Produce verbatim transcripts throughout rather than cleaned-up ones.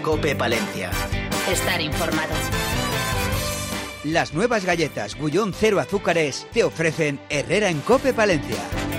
COPE Palencia. Estar informado. Las nuevas galletas Bullón Cero Azúcares te ofrecen Herrera en COPE Palencia.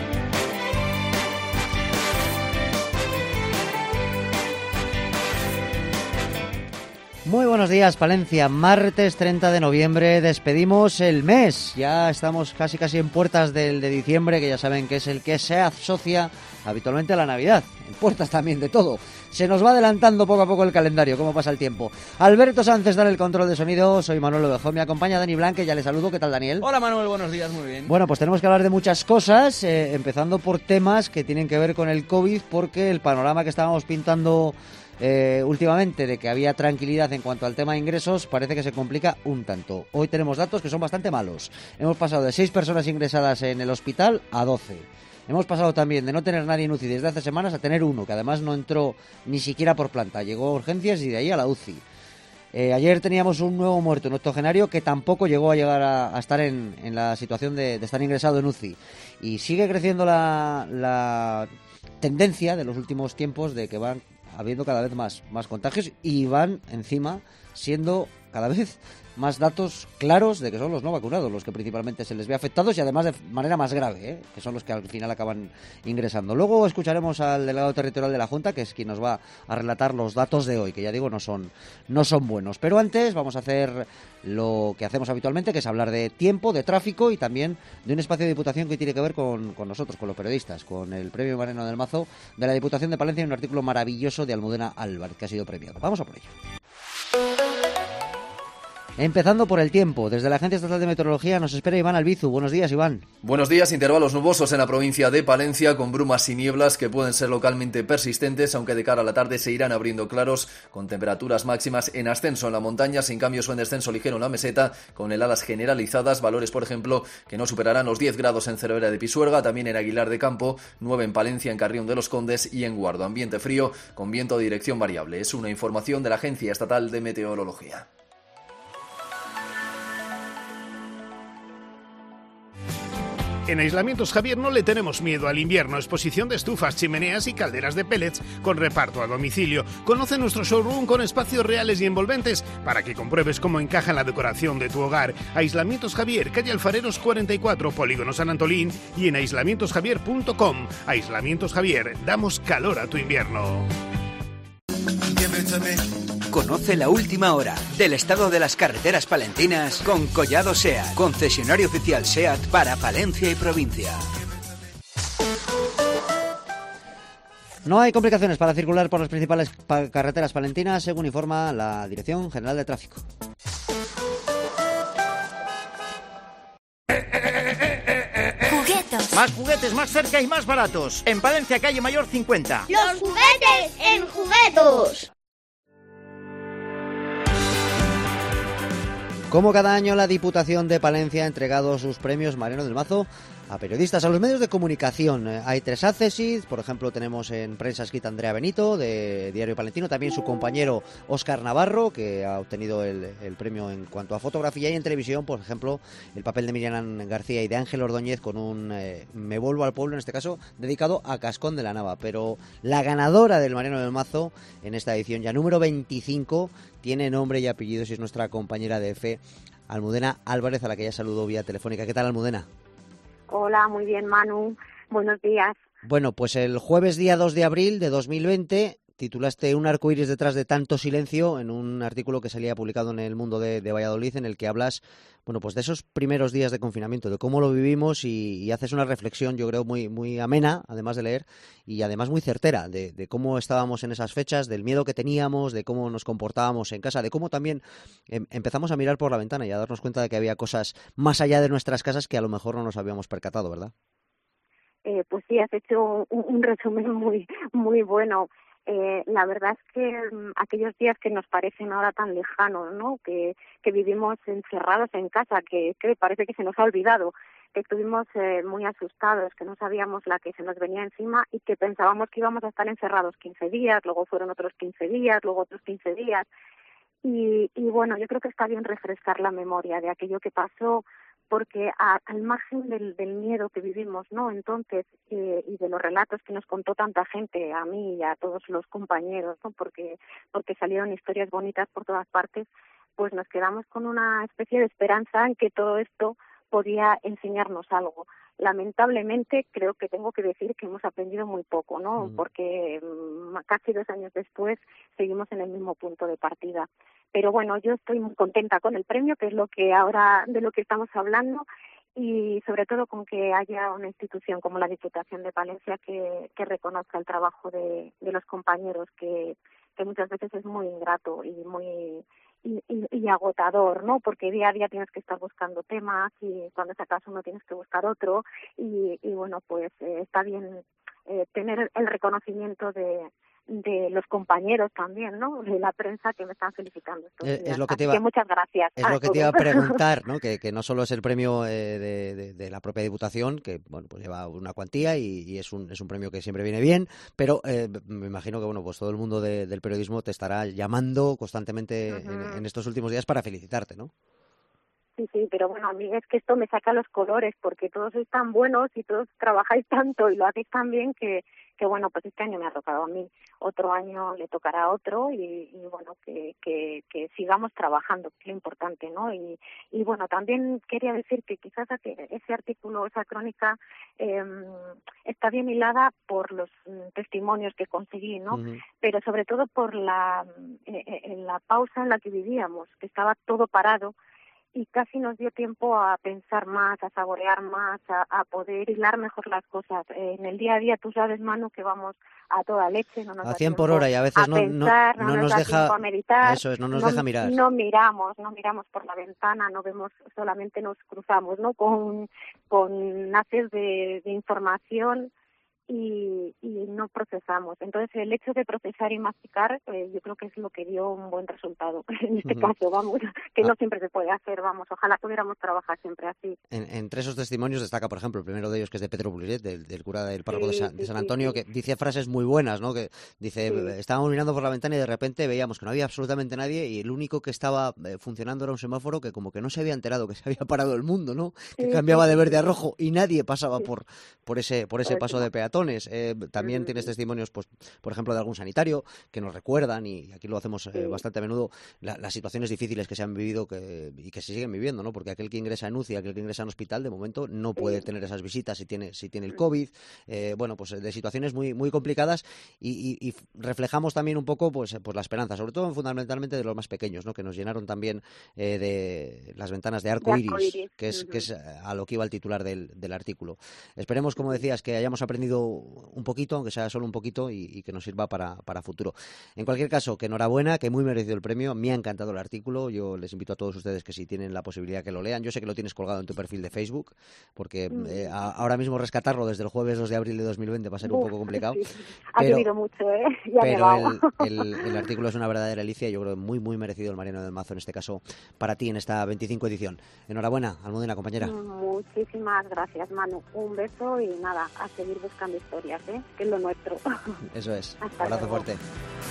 Muy buenos días, Palencia. Martes treinta de noviembre, despedimos el mes. Ya estamos casi casi en puertas del de diciembre, que ya saben que es el que se asocia habitualmente a la Navidad. En puertas también de todo. Se nos va adelantando poco a poco el calendario, cómo pasa el tiempo. Alberto Sánchez da el control de sonido, soy Manuel Ovejón, me acompaña Dani Blanque, ya le saludo. ¿Qué tal, Daniel? Hola, Manuel, buenos días, muy bien. Bueno, pues tenemos que hablar de muchas cosas, eh, empezando por temas que tienen que ver con el COVID, porque el panorama que estábamos pintando Eh, últimamente de que había tranquilidad en cuanto al tema de ingresos parece que se complica un tanto. Hoy tenemos datos que son bastante malos. Hemos pasado de seis personas ingresadas en el hospital a doce. Hemos pasado también de no tener nadie en U C I desde hace semanas a tener uno, que además no entró ni siquiera por planta, llegó a urgencias y de ahí a la U C I. Eh, ayer teníamos un nuevo muerto, un octogenario, que tampoco llegó a llegar a, a estar en, en la situación de, de estar ingresado en U C I. Y sigue creciendo la, la tendencia de los últimos tiempos de que van habiendo cada vez más, más contagios y van encima siendo cada vez más datos claros de que son los no vacunados los que principalmente se les ve afectados y además de manera más grave, ¿eh? Que son los que al final acaban ingresando. Luego escucharemos al delegado territorial de la Junta, que es quien nos va a relatar los datos de hoy, que ya digo no son, no son buenos. Pero antes vamos a hacer lo que hacemos habitualmente, que es hablar de tiempo, de tráfico y también de un espacio de Diputación que tiene que ver con, con nosotros, con los periodistas, con el premio Mariano del Mazo de la Diputación de Palencia y un artículo maravilloso de Almudena Álvarez que ha sido premiado. Vamos a por ello. Empezando por el tiempo, desde la Agencia Estatal de Meteorología nos espera Iván Albizu. Buenos días, Iván. Buenos días, intervalos nubosos en la provincia de Palencia con brumas y nieblas que pueden ser localmente persistentes, aunque de cara a la tarde se irán abriendo claros con temperaturas máximas en ascenso en la montaña, sin cambios o en descenso ligero en la meseta, con heladas generalizadas, valores por ejemplo que no superarán los diez grados en Cervera de Pisuerga, también en Aguilar de Campo, nueve en Palencia, en Carrión de los Condes y en Guardo. Ambiente frío con viento de dirección variable. Es una información de la Agencia Estatal de Meteorología. En Aislamientos Javier no le tenemos miedo al invierno. Exposición de estufas, chimeneas y calderas de pellets con reparto a domicilio. Conoce nuestro showroom con espacios reales y envolventes para que compruebes cómo encaja en la decoración de tu hogar. Aislamientos Javier, calle Alfareros cuarenta y cuatro, Polígono San Antolín y en aislamientos javier punto com. Aislamientos Javier, damos calor a tu invierno. Conoce la última hora del estado de las carreteras palentinas con Collado SEAT, concesionario oficial SEAT para Palencia y provincia. No hay complicaciones para circular por las principales pa- carreteras palentinas, según informa la Dirección General de Tráfico. Juguetos. Más juguetes, más cerca y más baratos. En Palencia, calle Mayor cincuenta. ¡Los juguetes en Juguetos! Como cada año, la Diputación de Palencia ha entregado sus premios Mariano del Mazo a periodistas, a los medios de comunicación. Eh, hay tres accesis, por ejemplo, tenemos en prensa escrita Andrea Benito, de Diario Palentino, también su compañero Óscar Navarro, que ha obtenido el, el premio en cuanto a fotografía, y en televisión, por ejemplo, el papel de Miriam García y de Ángel Ordóñez con un eh, Me vuelvo al pueblo, en este caso, dedicado a Cascón de la Nava. Pero la ganadora del Mariano del Mazo, en esta edición ya número veinticinco, tiene nombre y apellidos y es nuestra compañera de F, Almudena Álvarez, a la que ya saludo vía telefónica. ¿Qué tal, Almudena? Hola, muy bien, Manu. Buenos días. Bueno, pues el jueves día dos de abril de dos mil veinte titulaste Un arcoíris detrás de tanto silencio en un artículo que salía publicado en El Mundo de, de Valladolid, en el que hablas, bueno, pues de esos primeros días de confinamiento, de cómo lo vivimos y, y haces una reflexión, yo creo, muy, muy amena, además de leer, y además muy certera, de, de cómo estábamos en esas fechas, del miedo que teníamos, de cómo nos comportábamos en casa, de cómo también em, empezamos a mirar por la ventana y a darnos cuenta de que había cosas más allá de nuestras casas que a lo mejor no nos habíamos percatado, ¿verdad? Eh, pues sí, has hecho un, un resumen muy, muy bueno. Eh, la verdad es que um, aquellos días que nos parecen ahora tan lejanos, ¿no? Que, que vivimos encerrados en casa, que, que parece que se nos ha olvidado, que estuvimos eh, muy asustados, que no sabíamos la que se nos venía encima y que pensábamos que íbamos a estar encerrados quince días, luego fueron otros quince días, luego otros quince días. Y, y bueno, yo creo que está bien refrescar la memoria de aquello que pasó, porque a, al margen del, del miedo que vivimos, ¿no? Entonces, eh, y de los relatos que nos contó tanta gente, a mí y a todos los compañeros, ¿no? Porque, porque salieron historias bonitas por todas partes, pues nos quedamos con una especie de esperanza en que todo esto podía enseñarnos algo. Lamentablemente, creo que tengo que decir que hemos aprendido muy poco, ¿no? Mm. Porque um, casi dos años después seguimos en el mismo punto de partida. Pero bueno, yo estoy muy contenta con el premio, que es lo que ahora de lo que estamos hablando, y sobre todo con que haya una institución como la Diputación de Palencia que, que reconozca el trabajo de, de los compañeros, que, que muchas veces es muy ingrato y muy Y, y, y agotador, ¿no? Porque día a día tienes que estar buscando temas y cuando sacas uno tienes que buscar otro y, y bueno, pues eh, está bien eh, tener el reconocimiento de, de los compañeros también, ¿no? De la prensa que me están felicitando estos es, días. es lo que te Así iba, que muchas gracias. Es lo que te iba a preguntar, ¿no? Que, que no solo es el premio eh, de, de, de la propia Diputación, que bueno, pues lleva una cuantía y, y es un es un premio que siempre viene bien, pero eh, me imagino que bueno, pues todo el mundo de, del periodismo te estará llamando constantemente uh-huh. en, en estos últimos días para felicitarte, ¿no? Sí, sí, pero bueno, a mí es que esto me saca los colores porque todos sois tan buenos y todos trabajáis tanto y lo hacéis tan bien que, que bueno, pues este año me ha tocado a mí, otro año le tocará a otro y, y bueno, que, que, que sigamos trabajando, que es lo importante, ¿no? Y, y bueno, también quería decir que quizás ese artículo, esa crónica eh, está bien hilada por los testimonios que conseguí, ¿no? Uh-huh. Pero sobre todo por la, eh, en la pausa en la que vivíamos, que estaba todo parado, y casi nos dio tiempo a pensar más, a saborear más, a, a poder hilar mejor las cosas. Eh, en el día a día, tú sabes, Manu, que vamos a toda leche, no nos a da cien por hora y a veces a no, pensar, no, no, no nos, nos da deja tiempo a meditar, eso es, no nos no, deja mirar. No miramos, no miramos por la ventana, no vemos, solamente nos cruzamos, ¿no? Con, con haces de, de información y, y no procesamos. Entonces, el hecho de procesar y masticar, eh, yo creo que es lo que dio un buen resultado. En este uh-huh. caso, vamos, que ah. no siempre se puede hacer, vamos, ojalá pudiéramos trabajar siempre así. En, entre esos testimonios destaca, por ejemplo, el primero de ellos, que es de Pedro Buliret, del, del cura del párroco sí, de, San, sí, de San Antonio, sí, sí. que dice frases muy buenas, ¿no? Que dice, sí. estábamos mirando por la ventana y de repente veíamos que no había absolutamente nadie y el único que estaba eh, funcionando era un semáforo que como que no se había enterado que se había parado el mundo, ¿no? Que sí, cambiaba sí, de verde sí. a rojo y nadie pasaba sí. por, por ese, por ese paso de peatones. Eh, También tienes testimonios, pues, por ejemplo, de algún sanitario que nos recuerdan, y aquí lo hacemos eh, bastante a menudo, la, las situaciones difíciles que se han vivido que, y que se siguen viviendo, ¿no? Porque aquel que ingresa en U C I, aquel que ingresa en hospital, de momento no puede tener esas visitas si tiene si tiene el COVID. Eh, bueno, pues de situaciones muy muy complicadas y, y, y reflejamos también un poco, pues, pues la esperanza, sobre todo fundamentalmente de los más pequeños, ¿no? Que nos llenaron también eh, de las ventanas de arco iris, que es, uh-huh. que es a lo que iba el titular del, del artículo. Esperemos, como decías, que hayamos aprendido un poquito, aunque sea solo un poquito, y, y que nos sirva para, para futuro. En cualquier caso, que enhorabuena, que muy merecido el premio, me ha encantado el artículo, yo les invito a todos ustedes que si tienen la posibilidad que lo lean, yo sé que lo tienes colgado en tu perfil de Facebook, porque eh, a, ahora mismo rescatarlo desde el jueves dos de abril de dos mil veinte va a ser un poco complicado. Sí. Ha llovido mucho, ¿eh? Ya pero el, el, el artículo es una verdadera delicia, yo creo muy muy merecido el Mariano del Mazo, en este caso, para ti en esta veinticinco edición. Enhorabuena, Almudena, compañera. Muchísimas gracias, Manu. Un beso y nada, a seguir buscando historias, ¿eh? Que es lo nuestro. Eso es. Hasta abrazo luego. Fuerte.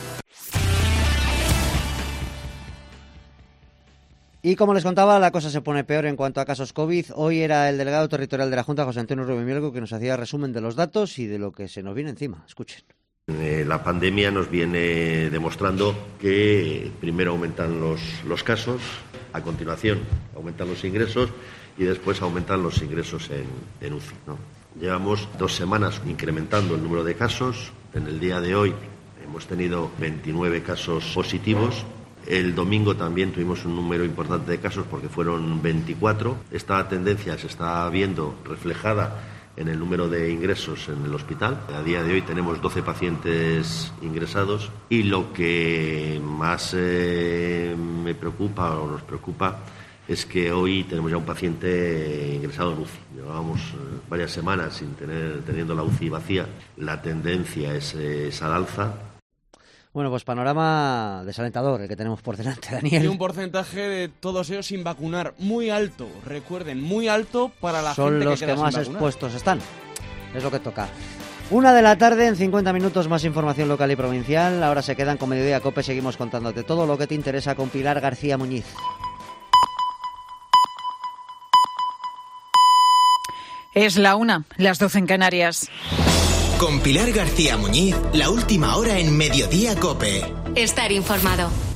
Y como les contaba, la cosa se pone peor en cuanto a casos COVID. Hoy era el delegado territorial de la Junta, José Antonio Rubio Mielgo, que nos hacía resumen de los datos y de lo que se nos viene encima. Escuchen. Eh, la pandemia nos viene demostrando que primero aumentan los, los casos, a continuación aumentan los ingresos y después aumentan los ingresos en, en U C I, ¿no? Llevamos dos semanas incrementando el número de casos. En el día de hoy hemos tenido veintinueve casos positivos. El domingo también tuvimos un número importante de casos porque fueron veinticuatro. Esta tendencia se está viendo reflejada en el número de ingresos en el hospital. A día de hoy tenemos doce pacientes ingresados y lo que más eh, me preocupa o nos preocupa es que hoy tenemos ya un paciente ingresado en U C I. Llevábamos eh, varias semanas sin tener teniendo la U C I vacía. La tendencia es, es al alza. Bueno, pues panorama desalentador el que tenemos por delante, Daniel. Y un porcentaje de todos ellos sin vacunar muy alto. Recuerden, muy alto para la Son gente que los queda que más sin vacunar. expuestos están. Es lo que toca. Una de la tarde, en cincuenta minutos, más información local y provincial. Ahora se quedan con Mediodía Cope. Seguimos contándote todo lo que te interesa con Pilar García Muñiz. Es la una, las doce en Canarias. Con Pilar García Muñiz, la última hora en Mediodía COPE. Estar informado.